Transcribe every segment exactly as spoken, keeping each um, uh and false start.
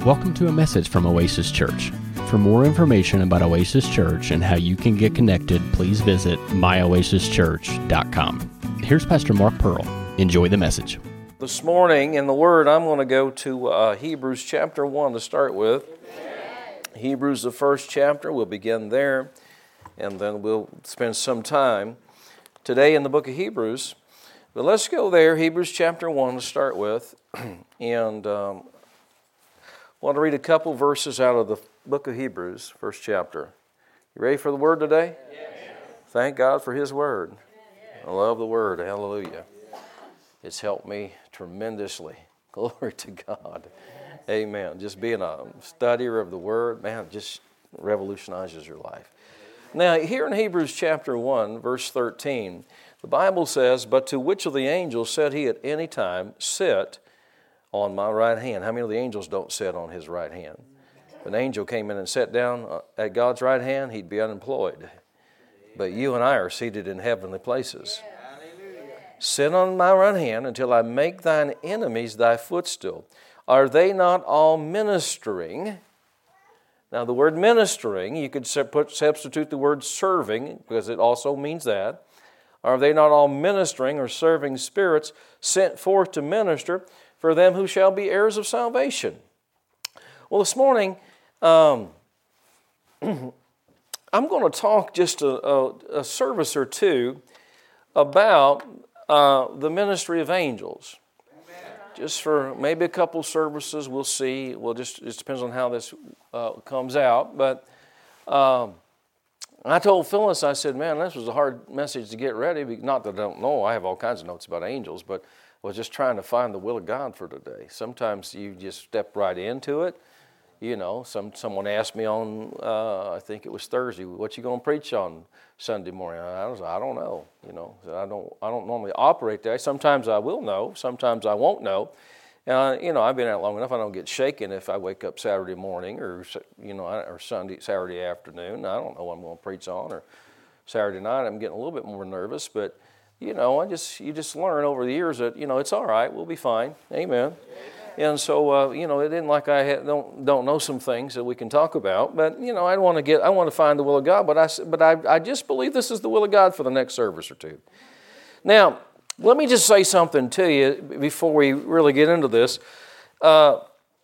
Welcome to a message from Oasis Church. For more information about Oasis Church and how you can get connected, please visit my oasis church dot com. Here's Pastor Mark Pearl. Enjoy the message. This morning in the Word, I'm going to go to uh, Hebrews chapter one to start with. Hebrews, the first chapter, we'll begin there, and then we'll spend some time today in the book of Hebrews. But let's go there, Hebrews chapter one to start with, and um, I want to read a couple verses out of the book of Hebrews, first chapter. You ready for the Word today? Yes. Thank God for His Word. Yes. I love the Word. Hallelujah. Yes. It's helped me tremendously. Glory to God. Yes. Amen. Just being a studier of the Word, man, it just revolutionizes your life. Now, here in Hebrews chapter one, verse thirteen, the Bible says, "But to which of the angels said He at any time, sit on my right hand?" How many of the angels don't sit on His right hand? If an angel came in and sat down at God's right hand, he'd be unemployed. But you and I are seated in heavenly places. "Sit on my right hand until I make thine enemies thy footstool. Are they not all ministering?" Now the word ministering, you could put, substitute the word serving, because it also means that. "Are they not all ministering or serving spirits sent forth to minister for them who shall be heirs of salvation?" Well, this morning, um, I'm going to talk just a, a, a service or two about uh, the ministry of angels. Amen. Just for maybe a couple services, we'll see. Well, just it depends on how this uh, comes out. But um, I told Phyllis, I said, man, this was a hard message to get ready. Not that I don't know. I have all kinds of notes about angels, but I was just trying to find the will of God for today. Sometimes you just step right into it. You know, some someone asked me on, uh, I think it was Thursday, what you going to preach on Sunday morning? I was, I don't know. You know, I don't, I don't normally operate that. Sometimes I will know. Sometimes I won't know. Uh, you know, I've been out long enough. I don't get shaken if I wake up Saturday morning or you know, or Sunday, Saturday afternoon. I don't know what I'm going to preach on. Or Saturday night, I'm getting a little bit more nervous. But you know, I just you just learn over the years that you know it's all right. We'll be fine. Amen. And so, uh, you know, it isn't like I ha- don't don't know some things that we can talk about, but you know, I want to get, I want to find the will of God. But I, but I, I just believe this is the will of God for the next service or two. Now, let me just say something to you before we really get into this. Uh,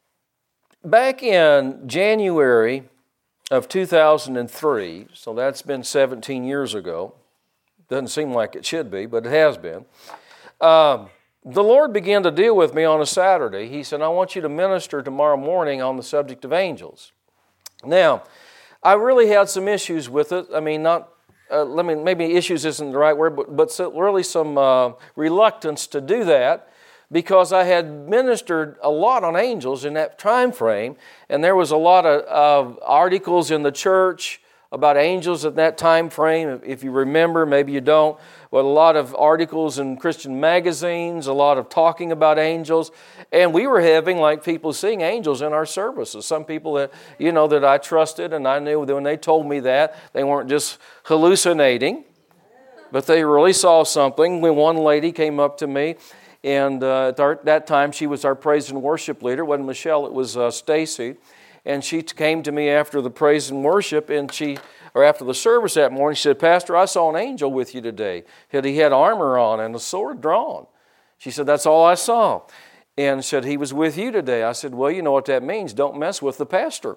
back in January of two thousand three, so that's been seventeen years ago. Doesn't seem like it should be, but it has been. Um, The Lord began to deal with me on a Saturday. He said, I want you to minister tomorrow morning on the subject of angels. Now, I really had some issues with it. I mean, not, uh, let me, maybe issues isn't the right word, but, but so really some uh, reluctance to do that because I had ministered a lot on angels in that time frame, and there was a lot of, of articles in the church about angels at that time frame. If you remember, maybe you don't, but a lot of articles in Christian magazines, a lot of talking about angels, and we were having like people seeing angels in our services. Some people that you know that I trusted, and I knew that when they told me that, they weren't just hallucinating, but they really saw something. When one lady came up to me, and uh, at our, that time she was our praise and worship leader. It wasn't Michelle, it was uh, Stacy. And she came to me after the praise and worship, and she, or after the service that morning, she said, Pastor, I saw an angel with you today. He had armor on and a sword drawn. She said, that's all I saw. And said, he was with you today. I said, well, you know what that means. Don't mess with the pastor.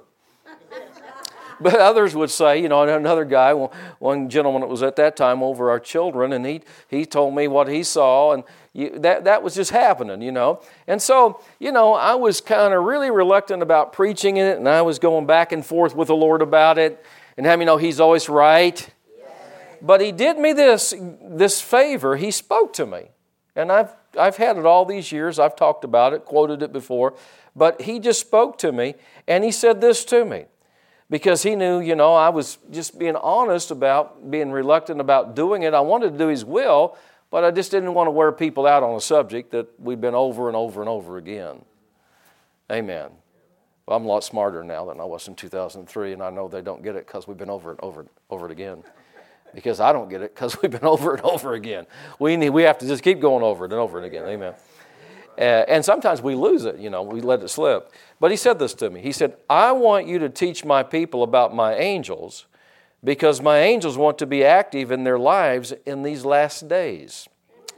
But others would say, you know, another guy, one gentleman that was at that time over our children, and he he told me what he saw, and you, that, that was just happening, you know. And so, you know, I was kind of really reluctant about preaching it, and I was going back and forth with the Lord about it, and having, you know, He's always right. Yes. But He did me this this favor. He spoke to me, and I've I've had it all these years. I've talked about it, quoted it before, but He just spoke to me, and He said this to me. Because He knew, you know, I was just being honest about being reluctant about doing it. I wanted to do His will, but I just didn't want to wear people out on a subject that we've been over and over and over again. Amen. Well, I'm a lot smarter now than I was in two thousand three, and I know they don't get it because we've been over and over and over it again. Because I don't get it because we've been over and over again. We need, we have to just keep going over it and over it again. Amen. Uh, and sometimes we lose it, you know, we let it slip. But he said this to me. He said, I want you to teach my people about my angels because my angels want to be active in their lives in these last days.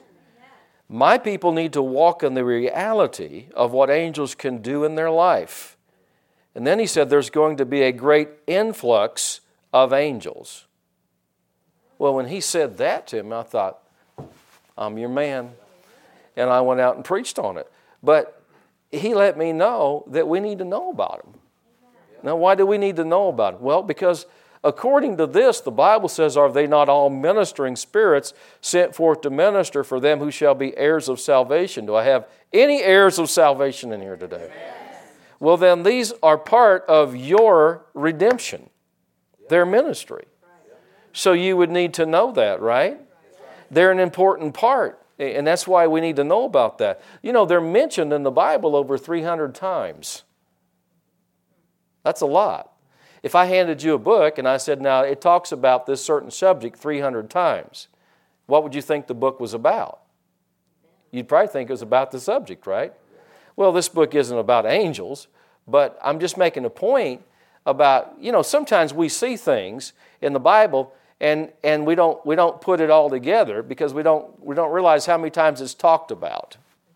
My people need to walk in the reality of what angels can do in their life. And then he said there's going to be a great influx of angels. Well, when he said that to me, I thought, I'm your man. And I went out and preached on it. But he let me know that we need to know about him. Now, why do we need to know about him? Well, because according to this, the Bible says, are they not all ministering spirits sent forth to minister for them who shall be heirs of salvation? Do I have any heirs of salvation in here today? Yes. Well, then these are part of your redemption, their ministry. So you would need to know that, right? They're an important part, and that's why we need to know about that. You know, they're mentioned in the Bible over three hundred times. That's a lot. If I handed you a book and I said, now it talks about this certain subject three hundred times, what would you think the book was about? You'd probably think it was about the subject, right? Well, this book isn't about angels, but I'm just making a point about, you know, sometimes we see things in the Bible and and we don't we don't put it all together because we don't we don't realize how many times it's talked about.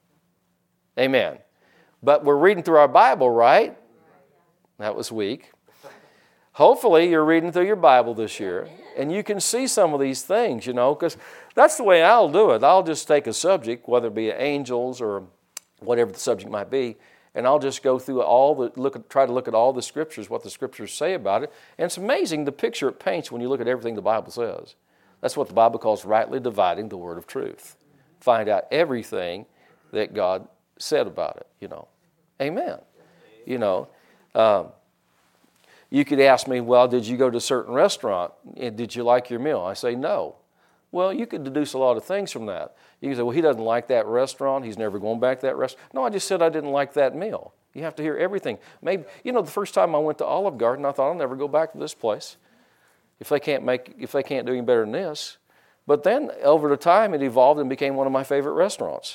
Amen. But we're reading through our Bible, right? That was weak. Hopefully you're reading through your Bible this year and you can see some of these things, you know, because that's the way I'll do it. I'll just take a subject, whether it be angels or whatever the subject might be, and I'll just go through all the, look at, try to look at all the scriptures, what the scriptures say about it. And it's amazing the picture it paints when you look at everything the Bible says. That's what the Bible calls rightly dividing the word of truth. Find out everything that God said about it, you know. Amen. You know, um, you could ask me, well, did you go to a certain restaurant? And did you like your meal? I say, no. Well, you could deduce a lot of things from that. You can say, well, he doesn't like that restaurant. He's never going back to that restaurant. No, I just said I didn't like that meal. You have to hear everything. Maybe, you know, the first time I went to Olive Garden, I thought I'll never go back to this place if they can't make, if they can't do any better than this. But then over the time, it evolved and became one of my favorite restaurants.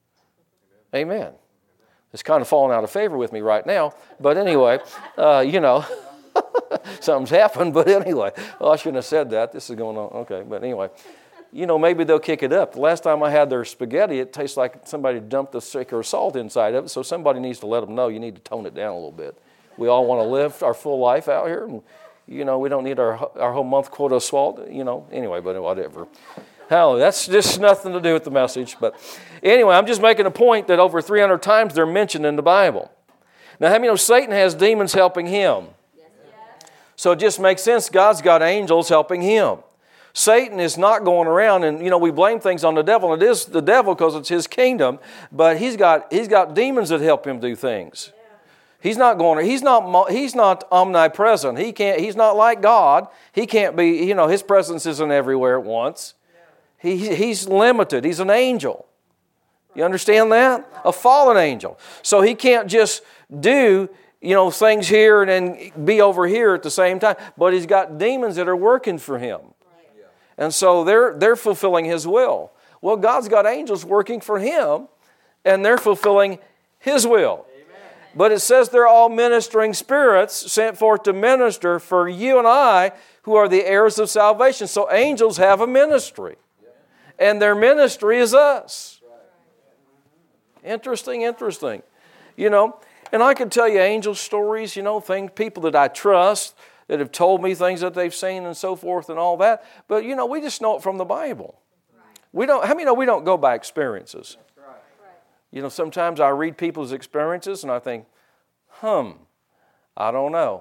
Amen. It's kind of falling out of favor with me right now. But anyway, uh, you know. Something's happened, but anyway. Well, I shouldn't have said that. This is going on. Okay, but anyway. You know, maybe they'll kick it up. The last time I had their spaghetti, it tastes like somebody dumped a sticker of salt inside of it, so somebody needs to let them know you need to tone it down a little bit. We all want to live our full life out here, and, you know, we don't need our, our whole month quota of salt, you know. Anyway, but whatever. Hell, that's just nothing to do with the message. But anyway, I'm just making a point that over three hundred times they're mentioned in the Bible. Now, how many know Satan has demons helping him? So it just makes sense. God's got angels helping him. Satan is not going around, and you know we blame things on the devil. And it is the devil because it's his kingdom, but he's got he's got demons that help him do things. He's not going. He's not. He's not omnipresent. He can't. He's not like God. He can't be. You know, his presence isn't everywhere at once. He he's limited. He's an angel. You understand that? A fallen angel. So he can't just do, you know, things here and then be over here at the same time. But he's got demons that are working for him. And so they're they're fulfilling his will. Well, God's got angels working for him, and they're fulfilling his will. Amen. But it says they're all ministering spirits sent forth to minister for you and I who are the heirs of salvation. So angels have a ministry. And their ministry is us. Interesting, interesting. You know, and I could tell you angel stories, you know, things, people that I trust that have told me things that they've seen and so forth and all that. But, you know, we just know it from the Bible. We don't. How many know we don't go by experiences? You know, sometimes I read people's experiences and I think, hmm, I don't know.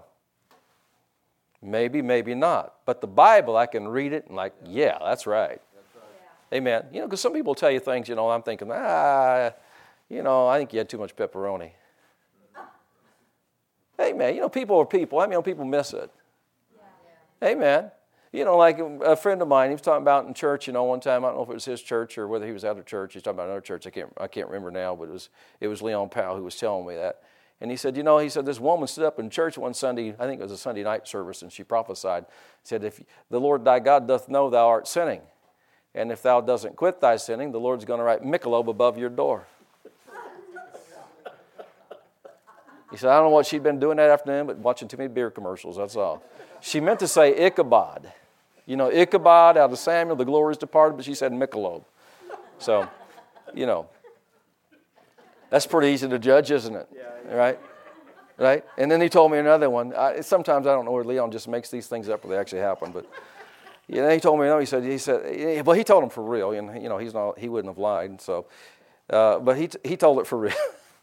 Maybe, maybe not. But the Bible, I can read it and like, yeah, that's right. Amen. You know, because some people tell you things, you know, I'm thinking, ah, you know, I think you had too much pepperoni. Amen. You know, people are people. I mean, people miss it. Yeah. Amen. You know, like a friend of mine, he was talking about in church, you know, one time, I don't know if it was his church or whether he was out of church. He's talking about another church. I can't I can't remember now, but it was it was Leon Powell who was telling me that. And he said, you know, he said, this woman stood up in church one Sunday, I think it was a Sunday night service, and she prophesied. He said, if the Lord thy God doth know thou art sinning, and if thou doesn't quit thy sinning, the Lord's going to write Michelob above your door. He said, I don't know what she'd been doing that afternoon, but watching too many beer commercials, that's all. She meant to say Ichabod. You know, Ichabod out of Samuel, the glory is departed, but she said Michelob. So, you know, that's pretty easy to judge, isn't it? Yeah, right? Right? And then he told me another one. I, sometimes I don't know where Leon just makes these things up or they actually happen, but you know, he told me another. He said, he said, well, he told him for real, and you know, he's not, he wouldn't have lied. So, uh, but he he told it for real.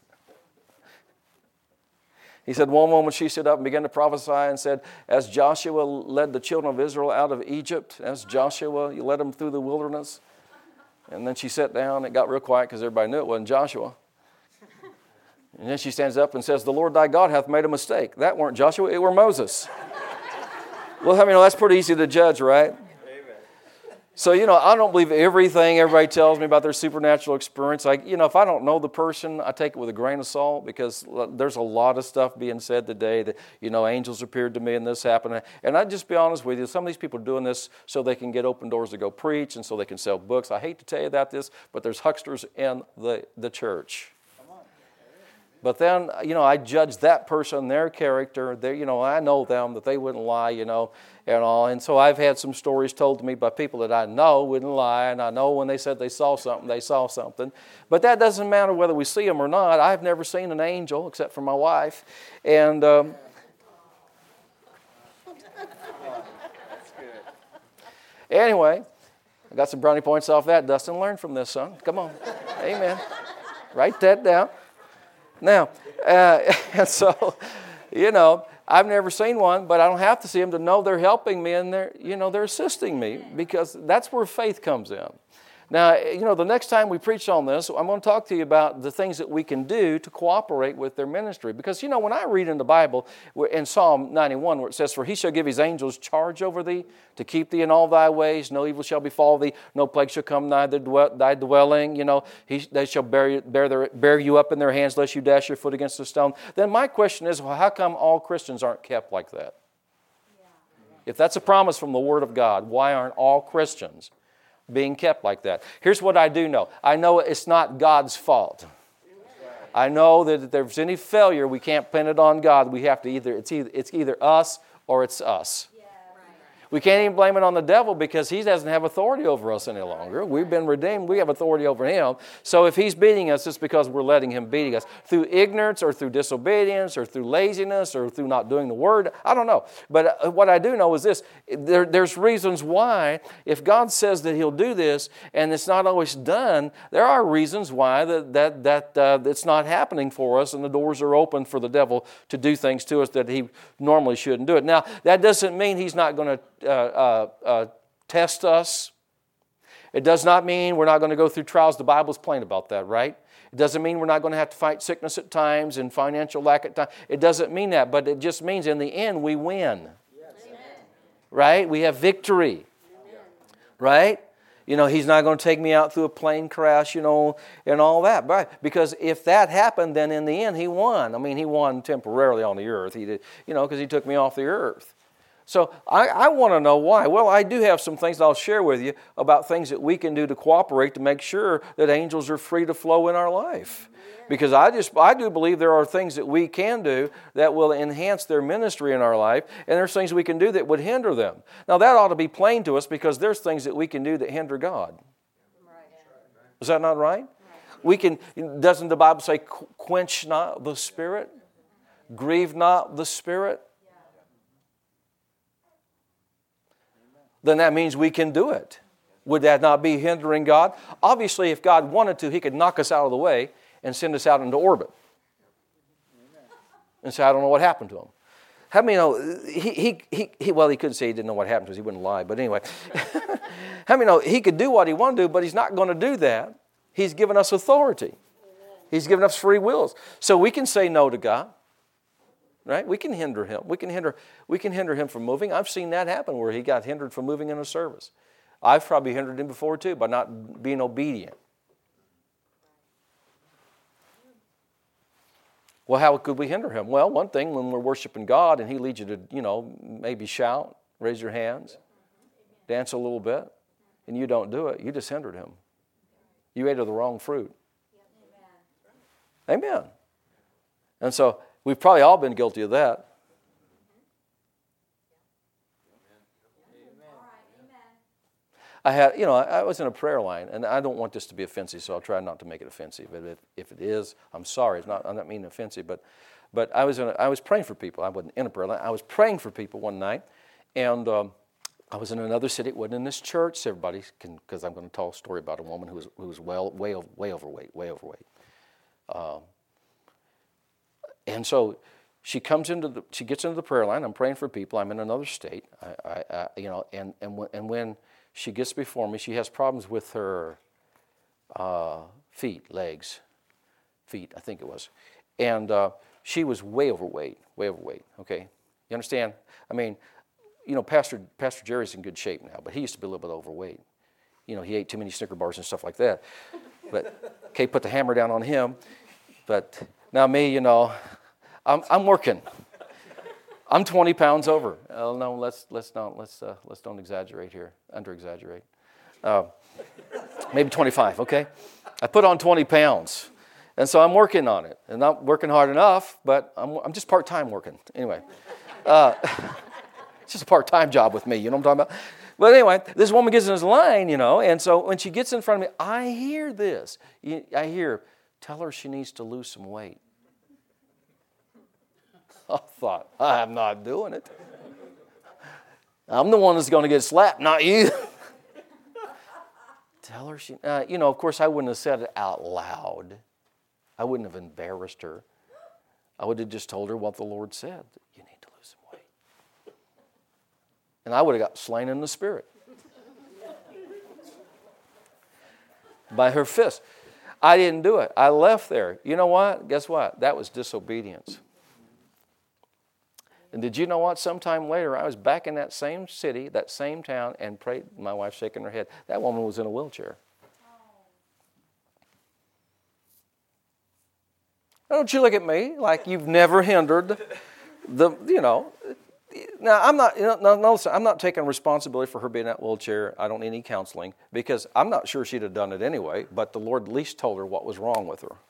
He said, one woman, she stood up and began to prophesy and said, as Joshua led the children of Israel out of Egypt, as Joshua, you led them through the wilderness. And then she sat down. It got real quiet because everybody knew it wasn't Joshua. And then she stands up and says, the Lord thy God hath made a mistake. That weren't Joshua, it were Moses. Well, I mean, that's pretty easy to judge, right? So, you know, I don't believe everything everybody tells me about their supernatural experience. Like, you know, if I don't know the person, I take it with a grain of salt because there's a lot of stuff being said today that, you know, angels appeared to me and this happened. And I'd just be honest with you, some of these people are doing this so they can get open doors to go preach and so they can sell books. I hate to tell you about this, but there's hucksters in the, the church. But then, you know, I judge that person, their character. They, you know, I know them, that they wouldn't lie, you know, and all. And so I've had some stories told to me by people that I know wouldn't lie, and I know when they said they saw something, they saw something. But that doesn't matter whether we see them or not. I've never seen an angel except for my wife. And um, anyway, I got some brownie points off that. Dustin, learn from this, son. Come on. Amen. Write that down. Now, uh, and so, you know, I've never seen one, but I don't have to see them to know they're helping me and they're, you know, they're assisting me because that's where faith comes in. Now, you know, the next time we preach on this, I'm going to talk to you about the things that we can do to cooperate with their ministry. Because, you know, when I read in the Bible, in Psalm ninety-one, where it says, for he shall give his angels charge over thee, to keep thee in all thy ways, no evil shall befall thee, no plague shall come nigh thy dwelling, you know, he, they shall bear, bear, their, bear you up in their hands, lest you dash your foot against a stone. Then my question is, well, how come all Christians aren't kept like that? If that's a promise from the Word of God, why aren't all Christians being kept like that? Here's what I do know. I know it's not God's fault. I know that if there's any failure, we can't pin it on God. We have to either, it's either, it's either us or it's us. We can't even blame it on the devil because he doesn't have authority over us any longer. We've been redeemed. We have authority over him. So if he's beating us, it's because we're letting him beat us. Through ignorance or through disobedience or through laziness or through not doing the word. I don't know. But what I do know is this. There, there's reasons why, if God says that he'll do this and it's not always done, there are reasons why that, that, that uh, it's not happening for us and the doors are open for the devil to do things to us that he normally shouldn't do it. Now, that doesn't mean he's not going to Uh, uh, uh, test us. It does not mean we're not going to go through trials. The Bible's plain about that, right? It doesn't mean we're not going to have to fight sickness at times and financial lack at times. It doesn't mean that, but it just means in the end we win. Yes. Right? We have victory. Amen. Right? You know, he's not going to take me out through a plane crash, you know, and all that. Right? Because if that happened, then in the end he won. I mean, he won temporarily on the earth. He did, you know, because he took me off the earth. So I, I want to know why. Well, I do have some things that I'll share with you about things that we can do to cooperate to make sure that angels are free to flow in our life. Because I just I do believe there are things that we can do that will enhance their ministry in our life, and there's things we can do that would hinder them. Now that ought to be plain to us because there's things that we can do that hinder God. Is that not right? We can. Doesn't the Bible say, "Quench not the Spirit, grieve not the Spirit"? Then that means we can do it. Would that not be hindering God? Obviously, if God wanted to, he could knock us out of the way and send us out into orbit. And say, I don't know what happened to him. How many know, he, he, he, he, well, he couldn't say he didn't know what happened because he wouldn't lie, but anyway. How many know he could do what he wanted to do, but he's not going to do that. He's given us authority. He's given us free wills. So we can say no to God. Right? We can hinder him. We can hinder, we can hinder him from moving. I've seen that happen where he got hindered from moving in a service. I've probably hindered him before too by not being obedient. Well, how could we hinder him? Well, one thing, when we're worshiping God and he leads you to, you know, maybe shout, raise your hands, dance a little bit, and you don't do it, you just hindered him. You ate of the wrong fruit. Amen. And so We've probably all been guilty of that. I had, you know, I was in a prayer line, and I don't want this to be offensive, so I'll try not to make it offensive. But if, if it is, I'm sorry. It's not. I'm not meaning offensive, but, but I was in a, I was praying for people. I wasn't in a prayer line. I was praying for people one night, and um, I was in another city. It wasn't in this church. So everybody can, because I'm going to tell a story about a woman who was who was well, way, way overweight, way overweight. Um, and so she comes into the, she gets into the prayer line. I'm praying for people. I'm in another state. I, I, I you know, and and when, and when she gets before me, she has problems with her uh, feet, legs, feet, I think it was. And uh, she was way overweight, way overweight, okay? You understand? I mean, you know, Pastor Pastor Jerry's in good shape now, but he used to be a little bit overweight. You know, he ate too many Snicker bars and stuff like that. But, okay, put the hammer down on him. But now me, you know, I'm, I'm working. I'm twenty pounds over. Oh no, let's let's not let's uh, let's don't exaggerate here, under exaggerate. Uh, maybe twenty-five. Okay, I put on twenty pounds, and so I'm working on it, and not working hard enough, but I'm I'm just part time working anyway. Uh, it's just a part time job with me. You know what I'm talking about? But anyway, this woman gets in this line, you know, and so when she gets in front of me, I hear this. I hear, tell her she needs to lose some weight. I thought, I'm not doing it. I'm the one that's going to get slapped, not you. Tell her she, uh, you know, of course I wouldn't have said it out loud. I wouldn't have embarrassed her. I would have just told her what the Lord said. You need to lose some weight. And I would have got slain in the spirit. By her fist. I didn't do it. I left there. You know what? Guess what? That was disobedience. And did you know what? Sometime later, I was back in that same city, that same town, and prayed. My wife shaking her head. That woman was in a wheelchair. Don't you look at me like you've never hindered the, you know. Now, I'm not, you know, no, no, I'm not taking responsibility for her being in that wheelchair. I don't need any counseling because I'm not sure she'd have done it anyway, but the Lord at least told her what was wrong with her.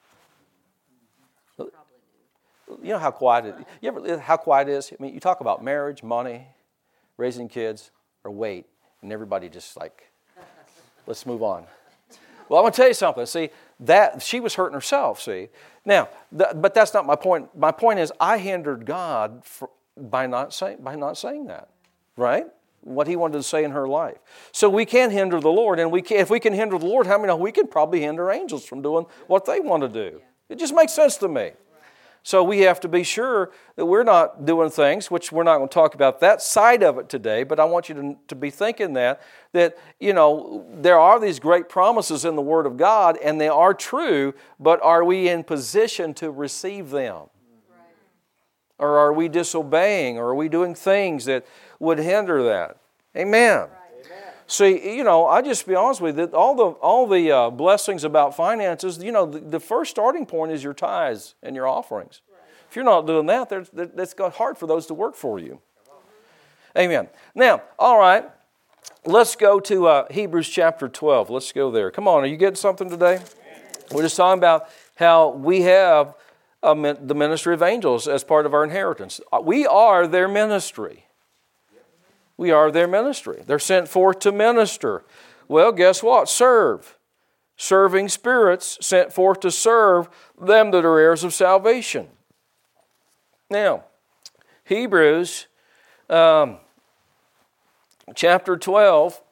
You know how quiet it is. You ever how quiet it is? I mean, you talk about marriage, money, raising kids, or weight, and everybody just like, let's move on. Well, I'm going to tell you something. See, that she was hurting herself, see. Now, th- but that's not my point. My point is I hindered God for, by not saying by not saying that, right? What He wanted to say in her life. So we can hinder the Lord, and we can, if we can hinder the Lord, how many know we can probably hinder angels from doing what they want to do? It just makes sense to me. So we have to be sure that we're not doing things, which we're not going to talk about that side of it today, but I want you to, to be thinking that, that, you know, there are these great promises in the Word of God, and they are true, but are we in position to receive them? Right. Or are we disobeying, or are we doing things that would hinder that? Amen. Right. See, you know, I just be honest with you, that all the all the uh, blessings about finances, you know, the, the first starting point is your tithes and your offerings. Right. If you're not doing that, there's, it's got hard for those to work for you. Amen. Now, all right, let's go to uh, Hebrews chapter twelve. Let's go there. Come on, are you getting something today? We're just talking about how we have uh, the ministry of angels as part of our inheritance. We are their ministry. We are their ministry. They're sent forth to minister. Well, guess what? Serve. Serving spirits sent forth to serve them that are heirs of salvation. Now, Hebrews um, chapter twelve.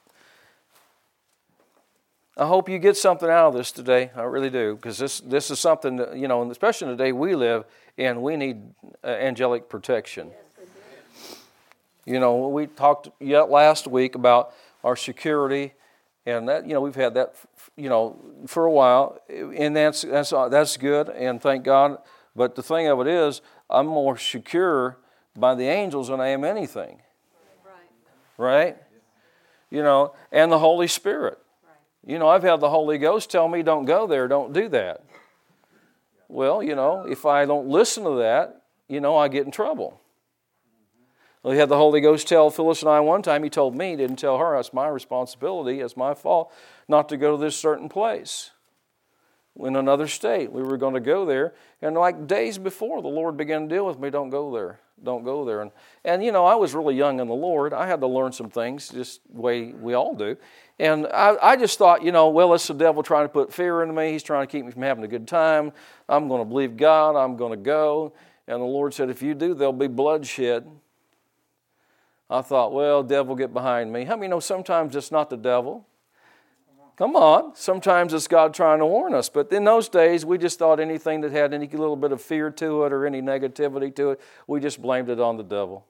I hope you get something out of this today. I really do, because this, this is something that, you know, and especially in the day we live in, we need uh, angelic protection. You know, we talked yet last week about our security, and that, you know, we've had that, you know, for a while, and that's that's that's good, and thank God. But the thing of it is, I'm more secure by the angels than I am anything. Right. Right? You know, and the Holy Spirit. Right. You know, I've had the Holy Ghost tell me, don't go there, don't do that. Well, you know, if I don't listen to that, you know, I get in trouble. Well, he had the Holy Ghost tell Phyllis and I one time. He told me, he didn't tell her. That's my responsibility. It's my fault not to go to this certain place. in another state. We were going to go there. And like days before, the Lord began to deal with me, don't go there. Don't go there. And, and, you know, I was really young in the Lord. I had to learn some things, just the way we all do. And I, I just thought, you know, well, it's the devil trying to put fear into me. He's trying to keep me from having a good time. I'm going to believe God. I'm going to go. And the Lord said, if you do, there'll be bloodshed. I thought, well, devil, get behind me. How many know sometimes it's not the devil? Come on. Sometimes it's God trying to warn us. But in those days, we just thought anything that had any little bit of fear to it or any negativity to it, we just blamed it on the devil.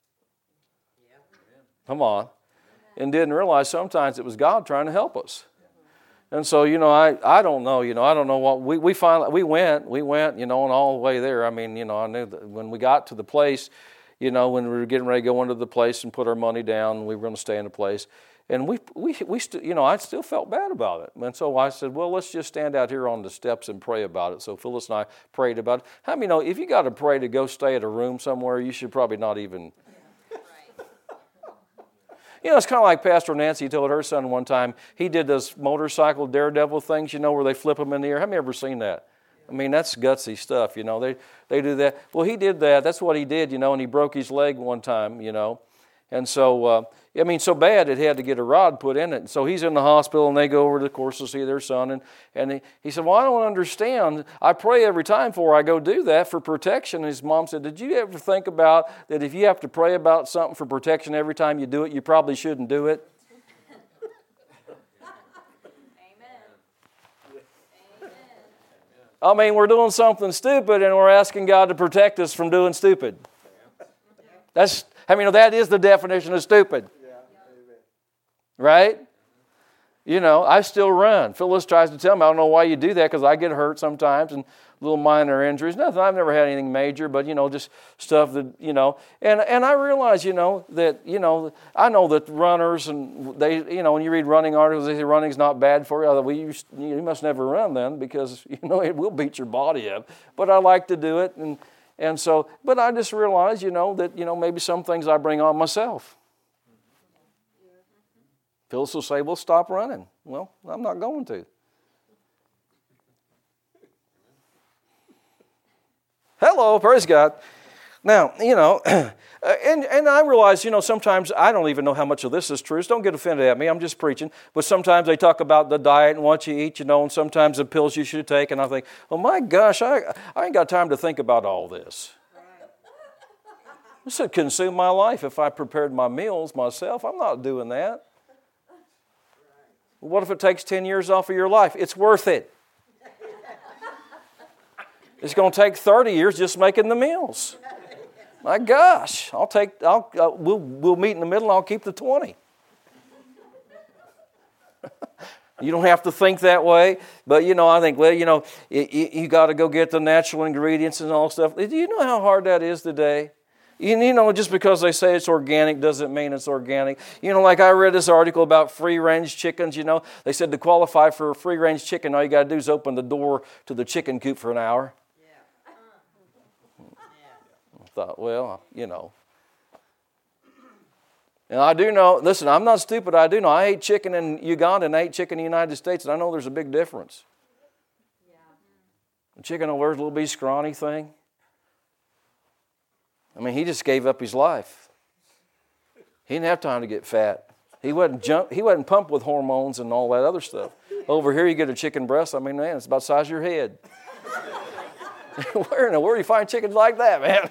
Come on. And didn't realize sometimes it was God trying to help us. And so, you know, I, I don't know, you know, I don't know what, we, we finally, we went, we went, you know, and all the way there. I mean, you know, I knew that when we got to the place, you know, when we were getting ready to go into the place and put our money down, we were going to stay in the place. And we, we, we st- you know, I still felt bad about it. And so I said, well, let's just stand out here on the steps and pray about it. So Phyllis and I prayed about it. How many know if you got to pray to go stay at a room somewhere, you should probably not even. You know, it's kind of like Pastor Nancy told her son one time, he did those motorcycle daredevil things, you know, where they flip them in the air. Have you ever seen that? I mean, that's gutsy stuff, you know. They they do that. Well, he did that. That's what he did, you know, and he broke his leg one time, you know. And so, uh, I mean, so bad it had to get a rod put in it. And so he's in the hospital, and they go over, of course, to see their son. And, and he, he said, well, I don't understand. I pray every time before I go do that for protection. And his mom said, did you ever think about that if you have to pray about something for protection every time you do it, you probably shouldn't do it? I mean, we're doing something stupid, and we're asking God to protect us from doing stupid. That's, I mean, that is the definition of stupid. Right? You know, I still run. Phyllis tries to tell me, I don't know why you do that, because I get hurt sometimes, and little minor injuries. Nothing, I've never had anything major, but, you know, just stuff that, you know. And and I realize, you know, that, you know, I know that runners, and they, you know, when you read running articles, they say running's not bad for you. Well, you, you must never run then, because, you know, it will beat your body up. But I like to do it, and and so, but I just realize, you know, that, you know, maybe some things I bring on myself. Phyllis will say, well, stop running. Well, I'm not going to. Hello, praise God. Now, you know, and, and I realize, you know, sometimes I don't even know how much of this is true. So don't get offended at me. I'm just preaching. But sometimes they talk about the diet and what you eat, you know, and sometimes the pills you should take. And I think, oh, my gosh, I, I ain't got time to think about all this. This would consume my life if I prepared my meals myself. I'm not doing that. What if it takes ten years off of your life? It's worth it. It's going to take thirty years just making the meals. My gosh, I'll take. I'll uh, we'll we'll meet in the middle. And I'll keep the twenty. You don't have to think that way, but you know, I think, well, you know, you, you got to go get the natural ingredients and all stuff. Do you know how hard that is today? You, you know, just because they say it's organic doesn't mean it's organic. You know, like I read this article about free-range chickens, you know. They said to qualify for a free-range chicken, all you got to do is open the door to the chicken coop for an hour. Yeah. I thought, well, you know. And I do know, listen, I'm not stupid. I do know. I ate chicken in Uganda and I ate chicken in the United States, and I know there's a big difference. Yeah. The chicken over there's a little bitty scrawny thing. I mean, he just gave up his life. He didn't have time to get fat. He wasn't jump, he wasn't pumped with hormones and all that other stuff. Over here, you get a chicken breast. I mean, man, it's about the size of your head. Where in the world do you find chickens like that, man?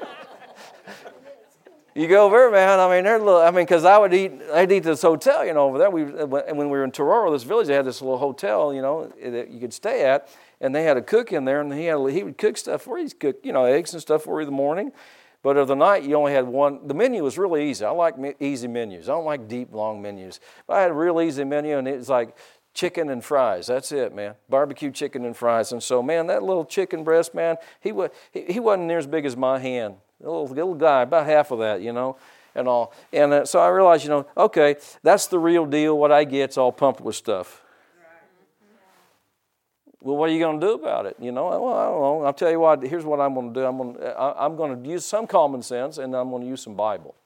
You go over there, man. I mean, they're little. I mean, because I would eat. I'd eat this hotel, you know, over there. We when we were in Tororo, this village, they had this little hotel, you know, that you could stay at, and they had a cook in there, and he had he would cook stuff for you. He'd cook, you know, eggs and stuff for you in the morning. But of the night, you only had one. The menu was really easy. I like me, easy menus. I don't like deep, long menus. But I had a real easy menu, and it was like chicken and fries. That's it, man. Barbecue chicken and fries. And so, man, that little chicken breast, man, he, was, he, he wasn't near as big as my hand. A little, little guy, about half of that, you know, and all. And uh, so I realized, you know, okay, that's the real deal. What I get's all pumped with stuff. Well, what are you going to do about it? You know, well, I don't know. I'll tell you what. Here's what I'm going to do. I'm going to, I'm going to use some common sense, and I'm going to use some Bible.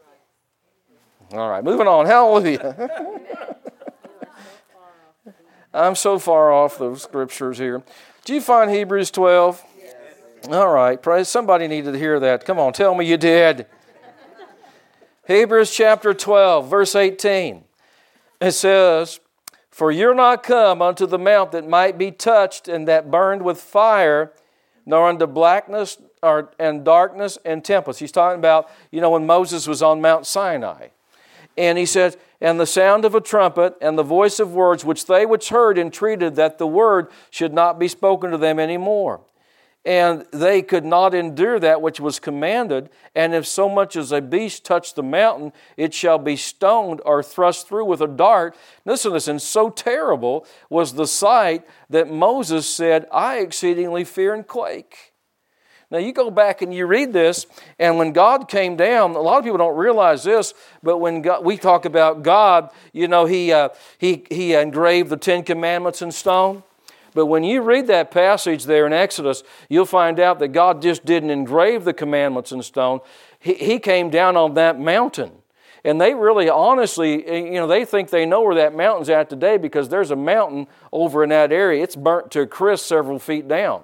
Yeah. All right, moving on. Hallelujah. I'm so far off the scriptures here. Did you find Hebrews twelve? Yes. All right. Praise. Somebody needed to hear that. Come on, tell me you did. Hebrews chapter twelve, verse eighteen. It says, "For you're not come unto the mount that might be touched and that burned with fire, nor unto blackness or, and darkness and tempest." He's talking about, you know, when Moses was on Mount Sinai. And he says, "And the sound of a trumpet and the voice of words, which they which heard entreated that the word should not be spoken to them any more. And they could not endure that which was commanded. And if so much as a beast touch the mountain, it shall be stoned or thrust through with a dart." Listen to this. "And so terrible was the sight that Moses said, I exceedingly fear and quake." Now you go back and you read this, and when God came down, a lot of people don't realize this, but when God, we talk about God, you know, He uh, He He engraved the Ten Commandments in stone. But when you read that passage there in Exodus, you'll find out that God just didn't engrave the commandments in stone. He, he came down on that mountain. And they really, honestly, you know, they think they know where that mountain's at today because there's a mountain over in that area. It's burnt to a crisp several feet down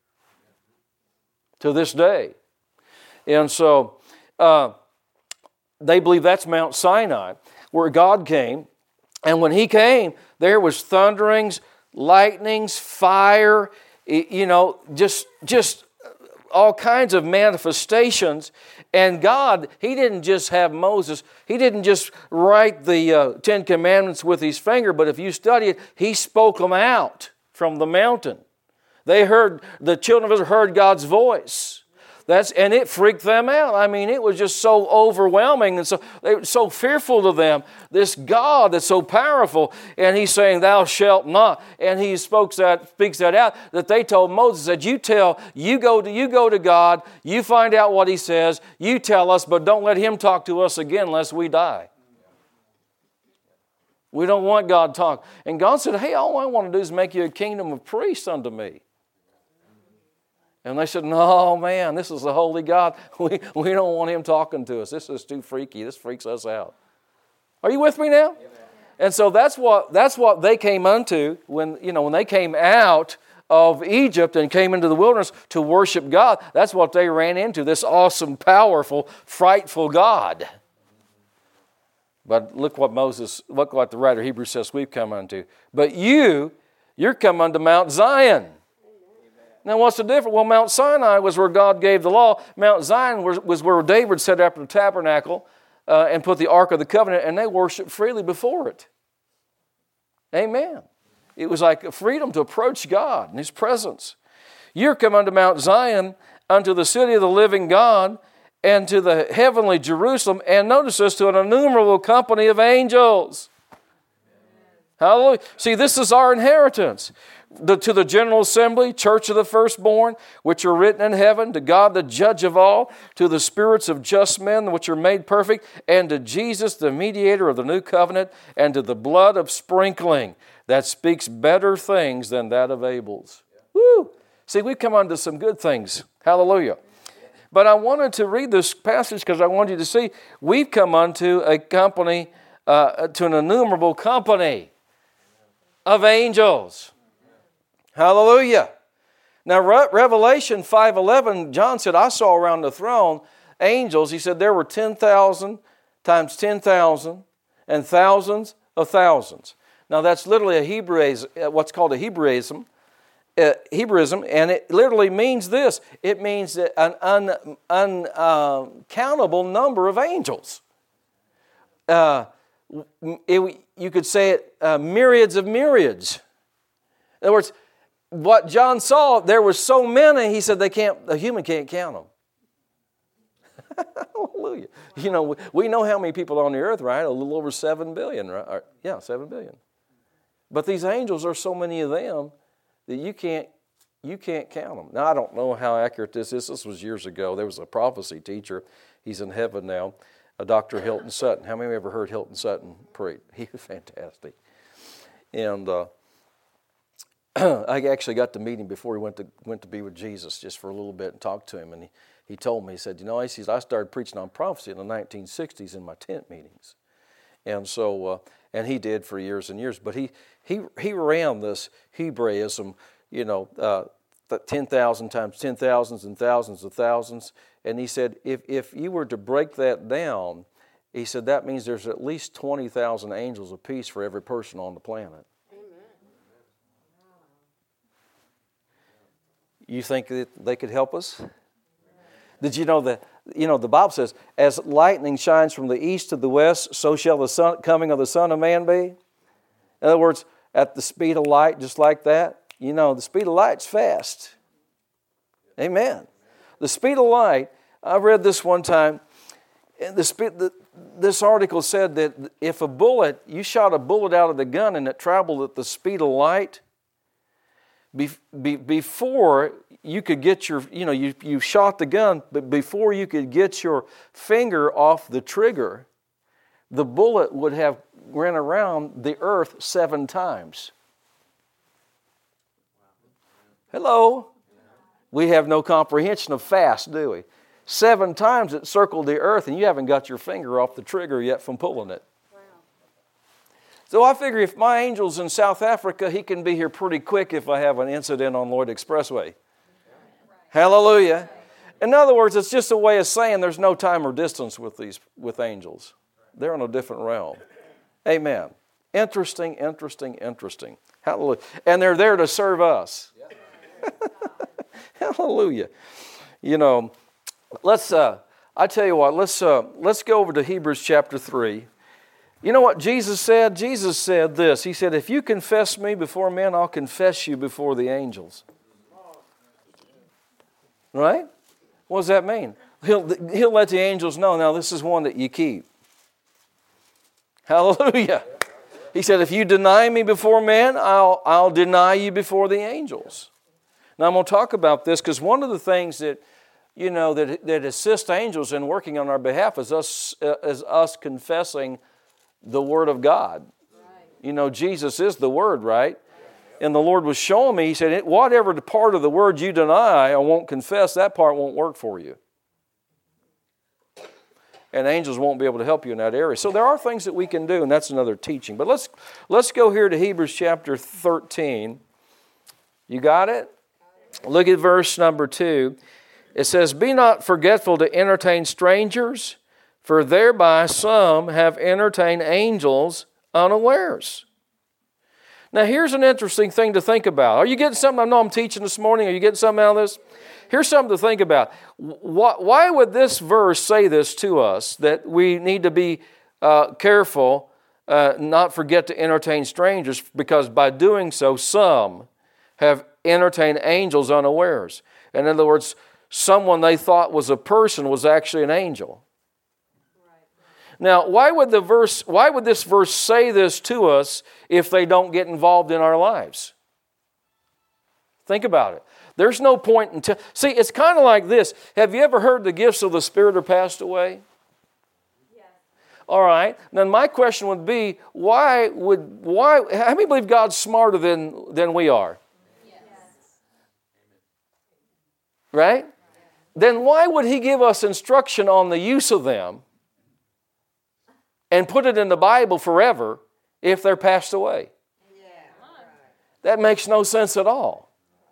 to this day. And so uh, they believe that's Mount Sinai, where God came. And when He came, there was thunderings, lightnings, fire, you know, just just all kinds of manifestations. And God, He didn't just have Moses, He didn't just write the uh, Ten Commandments with His finger, but if you study it, He spoke them out from the mountain. They heard, the children of Israel heard God's voice. That's, and it freaked them out. I mean, it was just so overwhelming and so they were so fearful to them. This God that's so powerful, and He's saying, "Thou shalt not." And He speaks that, speaks that out. That they told Moses that you tell, you go to you go to God, you find out what He says, you tell us, but don't let Him talk to us again lest we die. We don't want God to talk. And God said, "Hey, all I want to do is make you a kingdom of priests unto me." And they said, "No, man, this is the holy God. We, we don't want Him talking to us. This is too freaky. This freaks us out." Are you with me now? Amen. And so that's what that's what they came unto when, you know, when they came out of Egypt and came into the wilderness to worship God. That's what they ran into, this awesome, powerful, frightful God. But look what Moses, look what the writer of Hebrews says we've come unto. "But you, you're come unto Mount Zion." Now, what's the difference? Well, Mount Sinai was where God gave the law. Mount Zion was, was where David set up the tabernacle uh, and put the Ark of the Covenant, and they worshiped freely before it. Amen. It was like a freedom to approach God in His presence. "You're come unto Mount Zion, unto the city of the living God, and to the heavenly Jerusalem," and notice this, "to an innumerable company of angels." Hallelujah. See, this is our inheritance. The, to the general assembly, church of the firstborn, which are written in heaven, to God the judge of all, to the spirits of just men which are made perfect, and to Jesus the mediator of the new covenant, and to the blood of sprinkling that speaks better things than that of Abel's. Woo! See, we've come unto some good things. Hallelujah. But I wanted to read this passage because I wanted you to see we've come unto a company, uh, to an innumerable company of angels. Hallelujah. Now, Re- Revelation five eleven, John said, "I saw around the throne angels." He said there were ten thousand times ten thousand and thousands of thousands. Now, that's literally a Hebraism, what's called a Hebraism, uh, Hebraism, and it literally means this. It means an uncountable un, uh, number of angels. Uh, it, you could say it uh, myriads of myriads. In other words, what John saw, there were so many, he said they can't, a human can't count them. Hallelujah. You know, we know how many people are on the earth, right? A little over seven billion, right? Or, yeah, seven billion. But these angels are so many of them that you can't, you can't count them. Now, I don't know how accurate this is. This was years ago. There was a prophecy teacher. He's in heaven now, a Doctor Hilton Sutton. How many of you ever heard Hilton Sutton preach? He was fantastic. And uh, I actually got to meet him before he went to went to be with Jesus just for a little bit and talked to him. And he, he told me, he said, you know, he says, I started preaching on prophecy in the nineteen sixties in my tent meetings. And so, uh, And he did for years and years. But he he he ran this Hebraism, you know, uh, ten thousand times ten thousands and thousands of thousands. And he said, if if you were to break that down, he said that means there's at least twenty thousand angels apiece for every person on the planet. You think that they could help us? Did you know that, you know, the Bible says, as lightning shines from the east to the west, so shall the son, coming of the Son of Man be? In other words, at the speed of light, just like that. You know, the speed of light's fast. Amen. The speed of light, I read this one time, and the speed, the, this article said that if a bullet, you shot a bullet out of the gun and it traveled at the speed of light, Be, be, before you could get your, you know, you, you shot the gun, but before you could get your finger off the trigger, the bullet would have ran around the earth seven times. Hello? We have no comprehension of fast, do we? Seven times it circled the earth and you haven't got your finger off the trigger yet from pulling it. So I figure if my angel's in South Africa, he can be here pretty quick if I have an incident on Lloyd Expressway. Hallelujah. In other words, it's just a way of saying there's no time or distance with these with angels. They're in a different realm. Amen. Interesting, interesting, interesting. Hallelujah. And they're there to serve us. Hallelujah. You know, let's uh I tell you what, let's uh let's go over to Hebrews chapter three. You know what Jesus said? Jesus said this. He said, if you confess me before men, I'll confess you before the angels. Right? What does that mean? He'll, he'll let the angels know, now this is one that you keep. Hallelujah. He said, if you deny me before men, I'll, I'll deny you before the angels. Now I'm going to talk about this because one of the things that, you know, that, that assists angels in working on our behalf is us, uh, is us confessing the Word of God. Right. You know, Jesus is the Word, right? And the Lord was showing me, He said, whatever the part of the Word you deny or won't confess, that part won't work for you. And angels won't be able to help you in that area. So there are things that we can do, and that's another teaching. But let's let's go here to Hebrews chapter thirteen. You got it? Look at verse number two. It says, be not forgetful to entertain strangers, for thereby some have entertained angels unawares. Now here's an interesting thing to think about. Are you getting something? I know I'm teaching this morning. Are you getting something out of this? Here's something to think about. Why would this verse say this to us, that we need to be uh, careful, uh, not forget to entertain strangers, because by doing so, some have entertained angels unawares. In other words, someone they thought was a person was actually an angel. Now, why would the verse? Why would this verse say this to us if they don't get involved in our lives? Think about it. There's no point in... T- See, it's kind of like this. Have you ever heard the gifts of the Spirit are passed away? Yes. All right. Then my question would be, why would... why? How many believe God's smarter than, than we are? Yes. Right? Then why would He give us instruction on the use of them and put it in the Bible forever if they're passed away? Yeah. That makes no sense at all.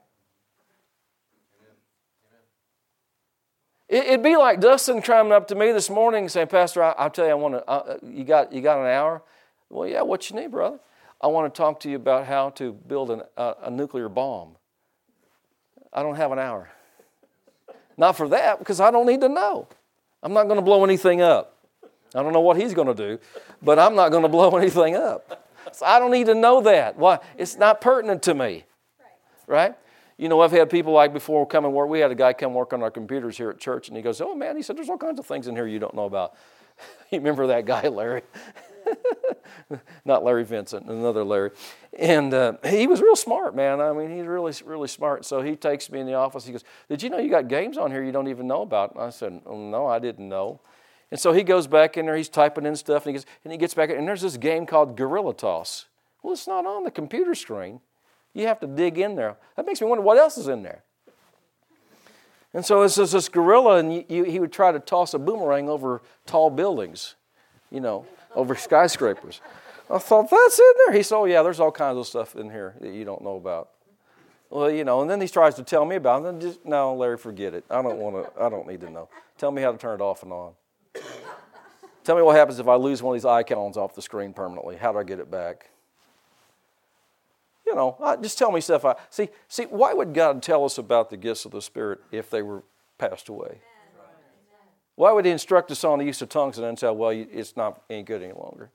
It'd be like Dustin coming up to me this morning and saying, Pastor, I, I'll tell you, I want to. Uh, you got you got an hour? Well, yeah. What you need, brother? I want to talk to you about how to build an, uh, a nuclear bomb. I don't have an hour. Not for that, because I don't need to know. I'm not going to blow anything up. I don't know what he's going to do, but I'm not going to blow anything up. So I don't need to know that. Why? It's not pertinent to me. Right? You know, I've had people like before come and work. We had a guy come work on our computers here at church, and he goes, oh, man, he said, there's all kinds of things in here you don't know about. You remember that guy, Larry? Not Larry Vincent, another Larry. And uh, he was real smart, man. I mean, he's really, really smart. So he takes me in the office. He goes, did you know you got games on here you don't even know about? And I said, oh, no, I didn't know. And so he goes back in there. He's typing in stuff, and he, gets, and he gets back in, and there's this game called Gorilla Toss. Well, it's not on the computer screen. You have to dig in there. That makes me wonder what else is in there. And so it's just this gorilla, and you, you, he would try to toss a boomerang over tall buildings, you know, over skyscrapers. I thought, that's in there. He said, oh, yeah, there's all kinds of stuff in here that you don't know about. Well, you know, and then he tries to tell me about it. And just, no, Larry, forget it. I don't want to, I don't need to know. Tell me how to turn it off and on. Tell me what happens if I lose one of these icons off the screen permanently. How do I get it back? You know, I, just tell me stuff. I, see, see, why would God tell us about the gifts of the Spirit if they were passed away? Why would he instruct us on the use of tongues and then tell, well, it's not any good any longer?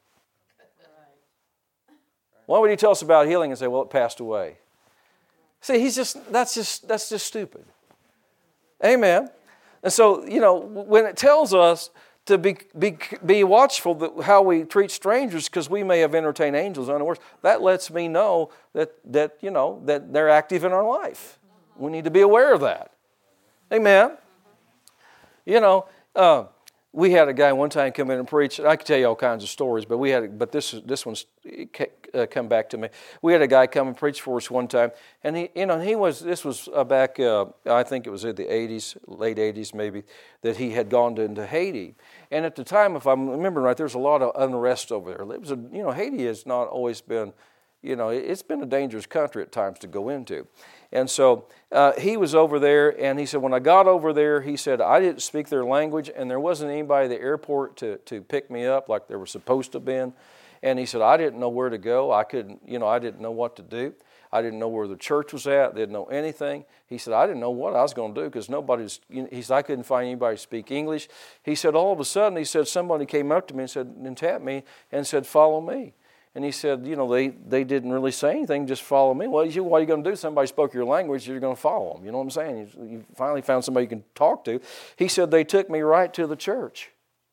Why would he tell us about healing and say, well, it passed away? See, he's just, that's just, that's just stupid. Amen. And so, you know, when it tells us to be be, be watchful that how we treat strangers because we may have entertained angels unawares, that lets me know that, that, you know, that they're active in our life. We need to be aware of that. Amen. You know, uh, we had a guy one time come in and preach. I could tell you all kinds of stories, but we had, but this this one's uh, come back to me. We had a guy come and preach for us one time, and he, you know, he was. This was uh, back. Uh, I think it was in the eighties, late eighties, maybe, that he had gone to, into Haiti. And at the time, if I'm remembering right, there was a lot of unrest over there. It was, a, you know, Haiti has not always been, you know, it's been a dangerous country at times to go into. And so uh, he was over there, and he said, when I got over there, he said, I didn't speak their language, and there wasn't anybody at the airport to, to pick me up like there was supposed to have been. And he said, I didn't know where to go. I couldn't, you know, I didn't know what to do. I didn't know where the church was at. Didn't know anything. He said, I didn't know what I was going to do because nobody's, you know, he said, I couldn't find anybody to speak English. He said, all of a sudden, he said, somebody came up to me and said, and tapped me and said, follow me. And he said, you know, they, they didn't really say anything, just follow me. Well, you, what are you going to do? Somebody spoke your language, you're going to follow them. You know what I'm saying? You, you finally found somebody you can talk to. He said, they took me right to the church.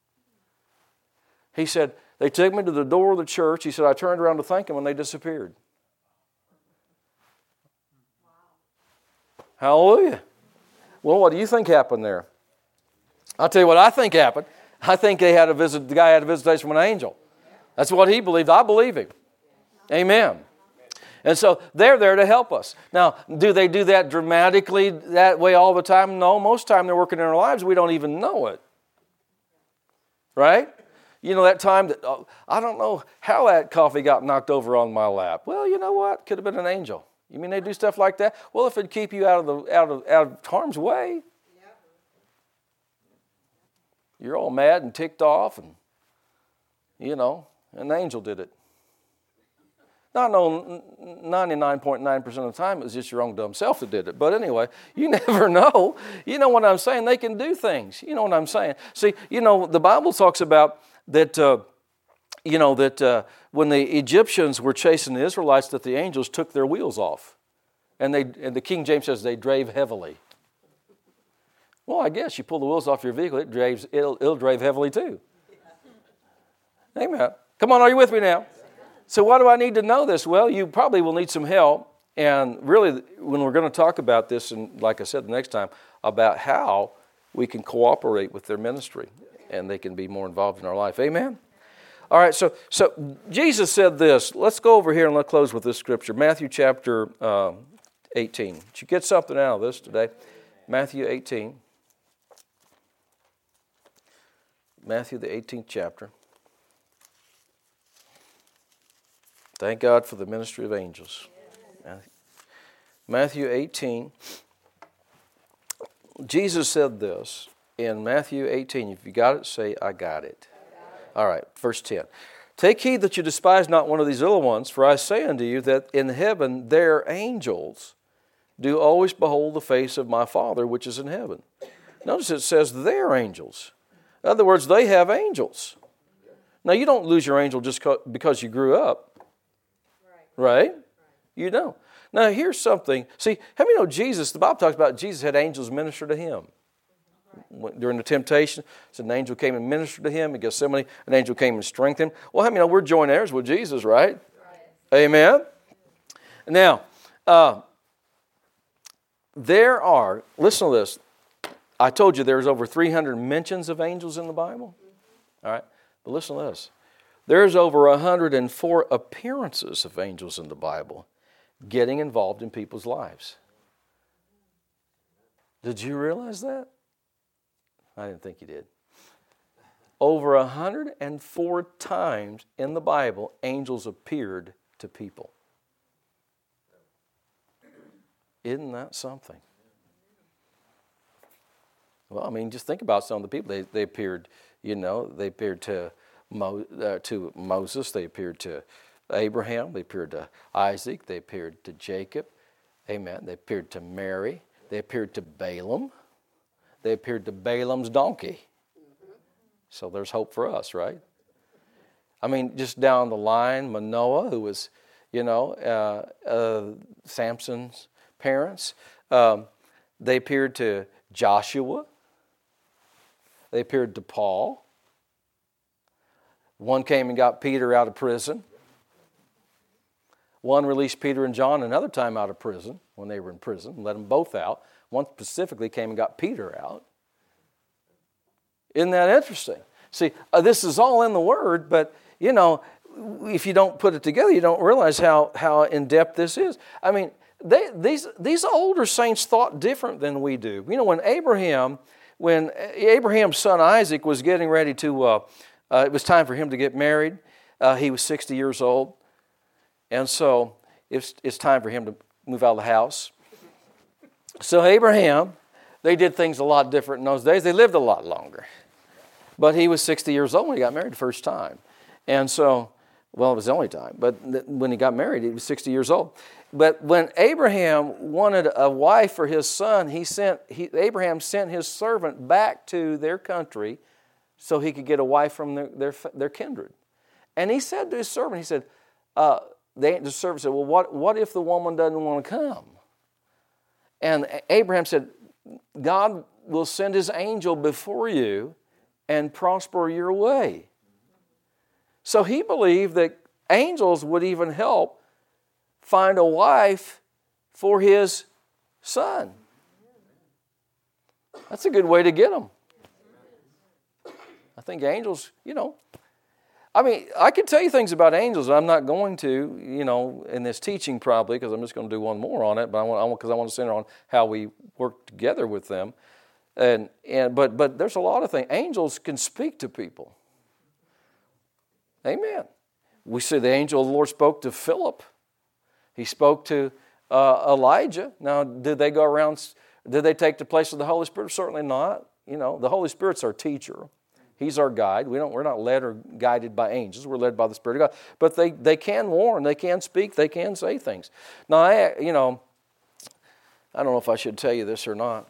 He said, they took me to the door of the church. He said, I turned around to thank them and they disappeared. Wow. Hallelujah. Well, what do you think happened there? I'll tell you what I think happened. I think they had a visit, the guy had a visitation from an angel. That's what he believed. I believe him. Amen. And so they're there to help us. Now, do they do that dramatically that way all the time? No. Most of the time they're working in our lives. We don't even know it. Right? You know, that time that, oh, I don't know how that coffee got knocked over on my lap. Well, you know what? Could have been an angel. You mean they do stuff like that? Well, if it'd keep you out of the out of out of harm's way. You're all mad and ticked off and, you know, an angel did it. Now, no, ninety-nine point nine percent of the time it was just your own dumb self that did it. But anyway, you never know. You know what I'm saying? They can do things. You know what I'm saying? See, you know, the Bible talks about that, uh, you know, that uh, when the Egyptians were chasing the Israelites, that the angels took their wheels off. And they, and the King James says they drave heavily. Well, I guess you pull the wheels off your vehicle, it draves, it'll, it'll drave heavily too. Amen. Come on, are you with me now? So why do I need to know this? Well, you probably will need some help. And really, when we're going to talk about this, and like I said the next time, about how we can cooperate with their ministry and they can be more involved in our life. Amen? All right, so so Jesus said this. Let's go over here and let's close with this scripture. Matthew chapter uh, eighteen. Did you get something out of this today? Matthew eighteen. Matthew, the eighteenth chapter. Thank God for the ministry of angels. Matthew eighteen. Jesus said this in Matthew eighteen. If you got it, say, I got it. All right, verse ten. Take heed that you despise not one of these little ones, for I say unto you that in heaven their angels do always behold the face of my Father which is in heaven. Notice it says their angels. In other words, they have angels. Now, you don't lose your angel just because you grew up. Right? You don't. Now, here's something. See, how many know Jesus, the Bible talks about Jesus had angels minister to him. During the temptation, so an angel came and ministered to him. In Gethsemane, an angel came and strengthened him. Well, how many know we're joint heirs with Jesus, right? Right. Amen? Now, uh, there are, listen to this. I told you there's over three hundred mentions of angels in the Bible. All right? But listen to this. There's over one hundred four appearances of angels in the Bible getting involved in people's lives. Did you realize that? I didn't think you did. over one hundred four times in the Bible, angels appeared to people. Isn't that something? Well, I mean, just think about some of the people. They, they appeared, you know, they appeared to, Mo, uh, to Moses. They appeared to Abraham. They appeared to Isaac. They appeared to Jacob. Amen. They appeared to Mary. They appeared to Balaam. They appeared to Balaam's donkey. So there's hope for us, right? I mean, just down the line, Manoah, who was, you know, uh, uh, Samson's parents. Um, they appeared to Joshua. They appeared to Paul. One came and got Peter out of prison. One released Peter and John another time out of prison when they were in prison, let them both out. One specifically came and got Peter out. Isn't that interesting? See, uh, this is all in the Word, but, you know, if you don't put it together, you don't realize how, how in-depth this is. I mean, they, these, these older saints thought different than we do. You know, when Abraham, when Abraham's son Isaac was getting ready to, uh, uh, it was time for him to get married, uh, he was sixty years old, and so it's, it's time for him to move out of the house. So Abraham, they did things a lot different in those days. They lived a lot longer. But he was sixty years old when he got married the first time. And so, well, it was the only time. But when he got married, he was sixty years old. But when Abraham wanted a wife for his son, he sent he, Abraham sent his servant back to their country so he could get a wife from their, their, their kindred. And he said to his servant, he said, uh, they, the servant said, well, what, what if the woman doesn't want to come? And Abraham said, God will send his angel before you and prosper your way. So he believed that angels would even help find a wife for his son. That's a good way to get them. I think angels, you know, I mean, I could tell you things about angels. I'm not going to, you know, in this teaching probably, because I'm just going to do one more on it. But I want, because I want to center on how we work together with them. And and but but there's a lot of things. Angels can speak to people. Amen. We see the angel of the Lord spoke to Philip. He spoke to uh, Elijah. Now, did they go around? Did they take the place of the Holy Spirit? Certainly not. You know, the Holy Spirit's our teacher. He's our guide. We don't, we're not led or guided by angels. We're led by the Spirit of God. But they, they can warn. They can speak. They can say things. Now, I, you know, I don't know if I should tell you this or not.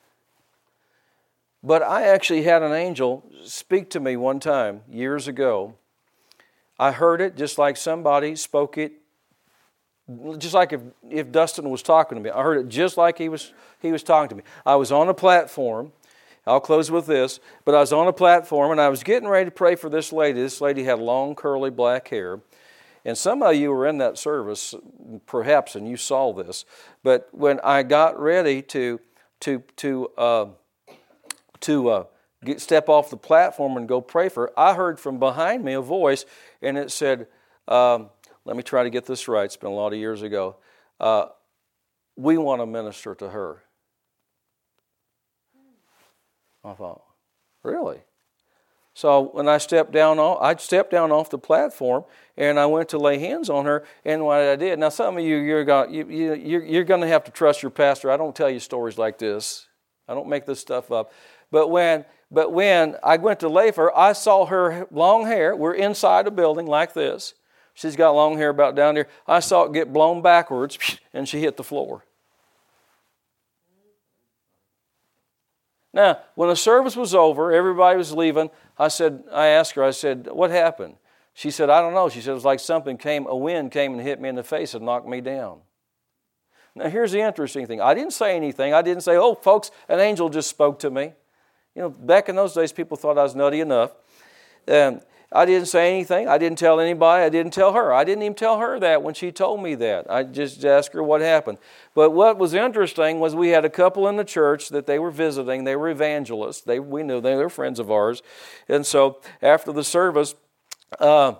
But I actually had an angel speak to me one time, years ago. I heard it just like somebody spoke it, just like if, if Dustin was talking to me. I heard it just like he was, he was talking to me. I was on a platform. I'll close with this. But I was on a platform, and I was getting ready to pray for this lady. This lady had long, curly black hair. And some of you were in that service, perhaps, and you saw this. But when I got ready to to to uh, to uh, get, step off the platform and go pray for her, I heard from behind me a voice, and it said, um, let me try to get this right. It's been a lot of years ago. Uh, we want to minister to her. I thought, really? So when I stepped down, off, I stepped down off the platform, and I went to lay hands on her. And what I did, now some of you, you're going, you, you, you're, you're going to have to trust your pastor. I don't tell you stories like this. I don't make this stuff up. But when, but when I went to lay for her, I saw her long hair. We're inside a building like this. She's got long hair about down here. I saw it get blown backwards, and she hit the floor. Now, when the service was over, everybody was leaving, I said, I asked her, I said, what happened? She said, I don't know. She said, it was like something came, a wind came and hit me in the face and knocked me down. Now, here's the interesting thing. I didn't say anything. I didn't say, oh, folks, an angel just spoke to me. You know, back in those days, people thought I was nutty enough. Um, I didn't say anything. I didn't tell anybody. I didn't tell her. I didn't even tell her that when she told me that. I just asked her what happened. But what was interesting was we had a couple in the church that they were visiting. They were evangelists. They, we knew they were friends of ours. And so after the service, uh,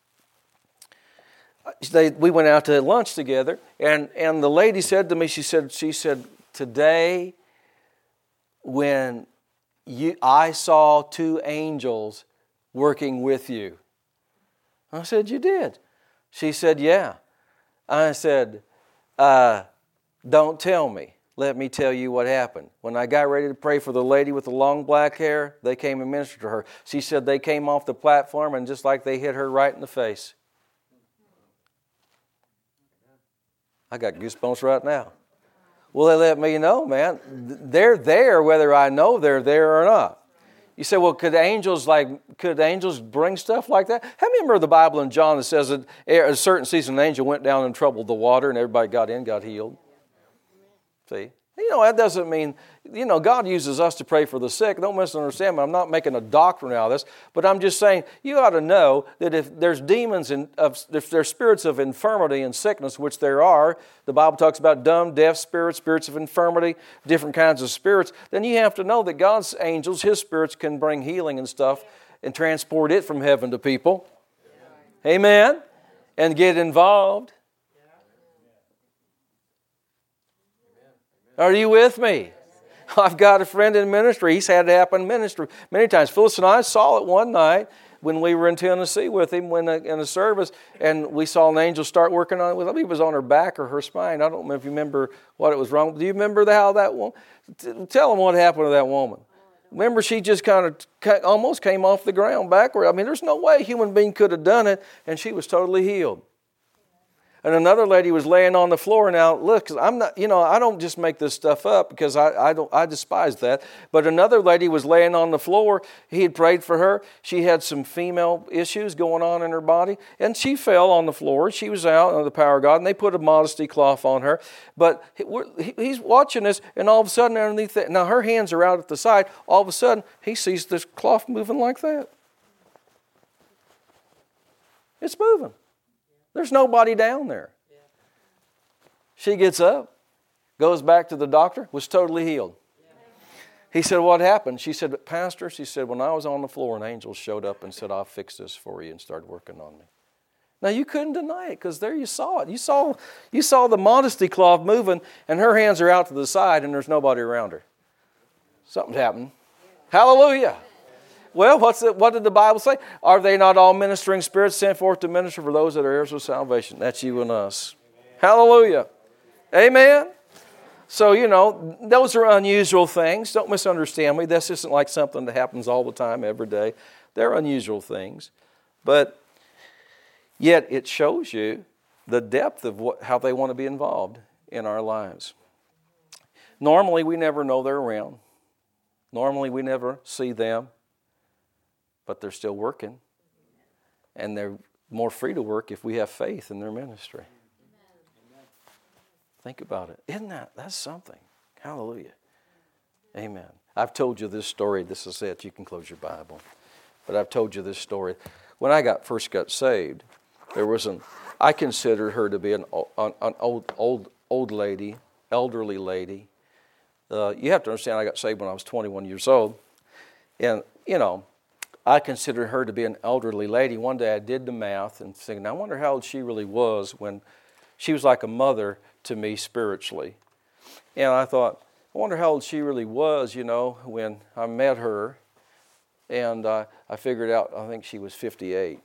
they, we went out to lunch together. And, and the lady said to me, she said, she said, today when you, I saw two angels working with you. I said, you did? She said, yeah. I said, uh, don't tell me. Let me tell you what happened. When I got ready to pray for the lady with the long black hair, they came and ministered to her. She said they came off the platform and just like they hit her right in the face. I got goosebumps right now. Well, they let me know, man. They're there whether I know they're there or not. You say, well, could angels like could angels bring stuff like that? How many remember the Bible in John that says that a certain season an angel went down and troubled the water and everybody got in, got healed? See? You know, that doesn't mean, you know, God uses us to pray for the sick. Don't misunderstand me. I'm not making a doctrine out of this, but I'm just saying you ought to know that if there's demons and if there's spirits of infirmity and sickness, which there are, the Bible talks about dumb, deaf spirits, spirits of infirmity, different kinds of spirits, then you have to know that God's angels, His spirits can bring healing and stuff and transport it from heaven to people. Amen? And get involved. Are you with me? I've got a friend in ministry. He's had it happen in ministry many times. Phyllis and I saw it one night when we were in Tennessee with him when in a service, and we saw an angel start working on it. I believe it was on her back or her spine. I don't know if you remember what it was wrong. Do you remember how that woman? Tell them what happened to that woman. Remember, she just kind of almost came off the ground backward. I mean, there's no way a human being could have done it, and she was totally healed. And another lady was laying on the floor. Now, look, I'm not, you know, I don't just make this stuff up because I, I don't, I despise that. But another lady was laying on the floor. He had prayed for her. She had some female issues going on in her body, and she fell on the floor. She was out under the power of God, and they put a modesty cloth on her. But he's watching this, and all of a sudden, underneath it, now her hands are out at the side. All of a sudden, he sees this cloth moving like that. It's moving. There's nobody down there. She gets up, goes back to the doctor, was totally healed. He said, what happened? She said, Pastor, she said, when I was on the floor, an angel showed up and said, I'll fix this for you, and started working on me. Now, you couldn't deny it because there you saw it. You saw, you saw the modesty cloth moving, and her hands are out to the side, and there's nobody around her. Something happened. Hallelujah. Well, what's the, what did the Bible say? Are they not all ministering spirits sent forth to minister for those that are heirs of salvation? That's you and us. Amen. Hallelujah. Amen. So, you know, those are unusual things. Don't misunderstand me. This isn't like something that happens all the time, every day. They're unusual things. But yet it shows you the depth of what, how they want to be involved in our lives. Normally, we never know they're around. Normally, we never see them. But they're still working, and they're more free to work if we have faith in their ministry. Amen. Think about it. Isn't that, that's something. Hallelujah. Amen. I've told you this story. This is it. You can close your Bible. But I've told you this story. When I got first got saved, there was an, I considered her to be an, an, an old, old, old lady, elderly lady. Uh, you have to understand, I got saved when I was twenty-one years old. And, you know, I considered her to be an elderly lady. One day I did the math and thinking, I wonder how old she really was when she was like a mother to me spiritually. And I thought, I wonder how old she really was, you know, when I met her. And uh, I figured out, I think she was fifty-eight.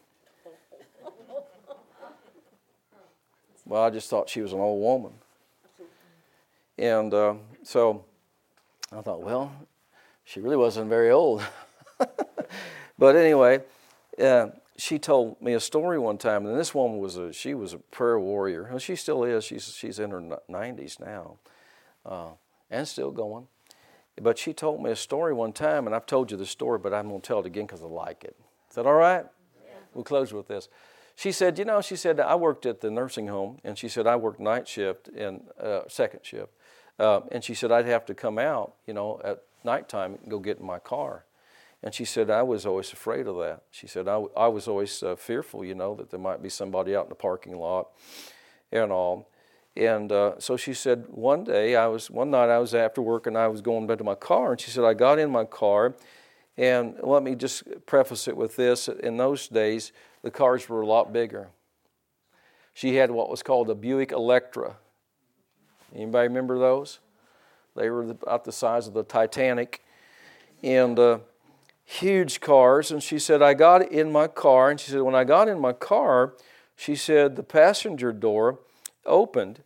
Well, I just thought she was an old woman. And uh, so I thought, well, she really wasn't very old. But anyway, uh, she told me a story one time, and this woman was a she was a prayer warrior. Well, she still is. She's she's in her nineties now, uh, and still going. But she told me a story one time, and I've told you the story, but I'm going to tell it again because I like it. Is that all right? Yeah. We'll close with this. She said, you know, she said, I worked at the nursing home, and she said, I worked night shift and uh, second shift. Uh, and she said, I'd have to come out, you know, at nighttime and go get in my car. And she said, I was always afraid of that. She said, I, I was always uh, fearful, you know, that there might be somebody out in the parking lot and all. And uh, so she said, one day, I was one night I was after work and I was going back to my car. And she said, I got in my car. And let me just preface it with this. In those days, the cars were a lot bigger. She had what was called a Buick Electra. Anybody remember those? They were about the size of the Titanic. And uh, huge cars. And she said, I got in my car. And she said, when I got in my car, she said, the passenger door opened.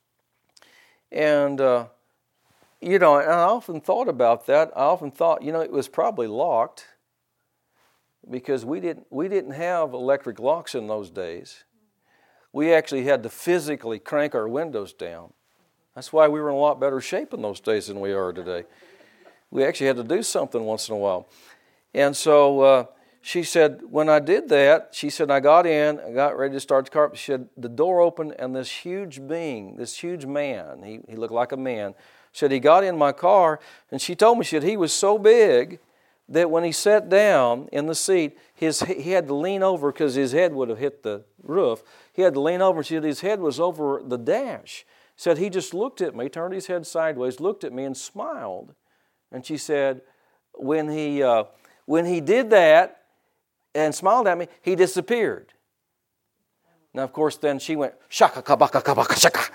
And, uh, you know, and I often thought about that. I often thought, you know, it was probably locked because we didn't, we didn't have electric locks in those days. We actually had to physically crank our windows down. That's why we were in a lot better shape in those days than we are today. We actually had to do something once in a while. And so uh, she said, when I did that, she said, I got in, I got ready to start the car. She said, the door opened and this huge being, this huge man, he, he looked like a man, said he got in my car, and she told me, she said, he was so big that when he sat down in the seat, his he had to lean over because his head would have hit the roof. He had to lean over, and she said his head was over the dash. Said he just looked at me, turned his head sideways, looked at me and smiled. And she said, when he uh, when he did that and smiled at me, he disappeared. Now, of course, then she went, shaka kabaka kabaka shaka.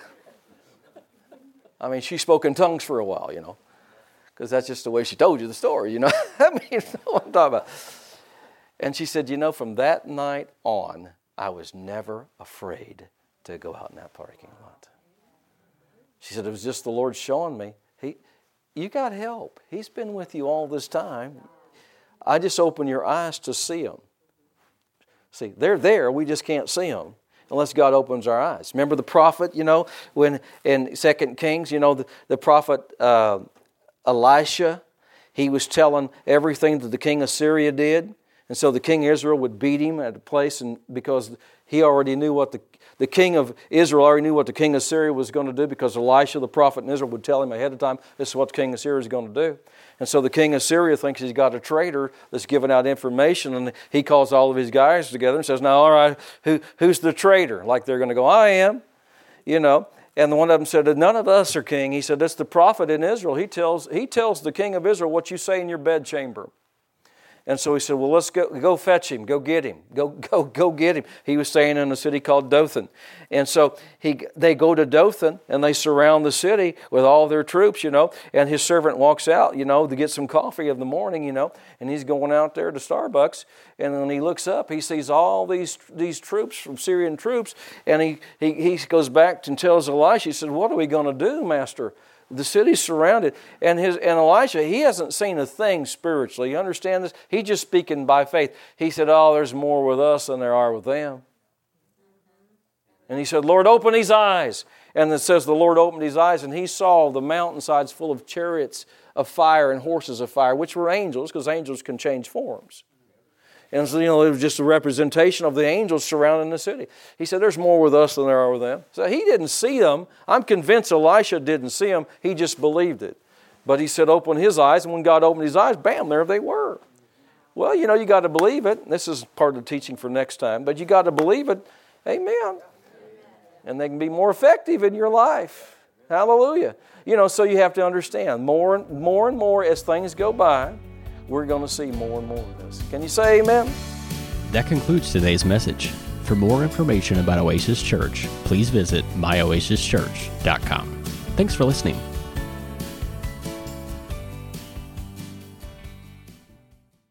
I mean, she spoke in tongues for a while, you know, because that's just the way she told you the story, you know. I mean, you know what I'm talking about. And she said, you know, from that night on, I was never afraid to go out in that parking lot. She said, it was just the Lord showing me, he, you got help. He's been with you all this time. I just open your eyes to see them. See, they're there. We just can't see them unless God opens our eyes. Remember the prophet, you know, when in Second Kings, you know, the, the prophet uh, Elisha, he was telling everything that the king of Syria did. And so the king of Israel would beat him at a place, and because he already knew what the The king of Israel already knew what the king of Syria was going to do, because Elisha, the prophet in Israel, would tell him ahead of time, this is what the king of Syria is going to do. And so the king of Syria thinks he's got a traitor that's giving out information, and he calls all of his guys together and says, now, all right, who, who's the traitor? Like they're going to go, I am, you know. And the one of them said, none of us are king. He said, that's the prophet in Israel. He tells, he tells the king of Israel what you say in your bedchamber. And so he said, well, let's go go fetch him. Go get him. Go go go get him. He was staying in a city called Dothan. And so he they go to Dothan, and they surround the city with all their troops, you know. And his servant walks out, you know, to get some coffee in the morning, you know. And he's going out there to Starbucks. And when he looks up, he sees all these these troops from Syrian troops. And he, he, he goes back and tells Elisha, he said, what are we going to do, Master? The city's surrounded, and his and Elisha, he hasn't seen a thing spiritually. You understand this? He's just speaking by faith. He said, oh, there's more with us than there are with them. And he said, Lord, open his eyes. And it says the Lord opened his eyes, and he saw the mountainsides full of chariots of fire and horses of fire, which were angels, because angels can change forms. And so, you know, it was just a representation of the angels surrounding the city. He said, there's more with us than there are with them. So he didn't see them. I'm convinced Elisha didn't see them. He just believed it. But he said, open his eyes. And when God opened his eyes, bam, there they were. Well, you know, you got to believe it. This is part of the teaching for next time. But you got to believe it. Amen. And they can be more effective in your life. Hallelujah. You know, so you have to understand, more and more and more as things go by, we're going to see more and more of this. Can you say amen? That concludes today's message. For more information about Oasis Church, please visit my oasis church dot com. Thanks for listening.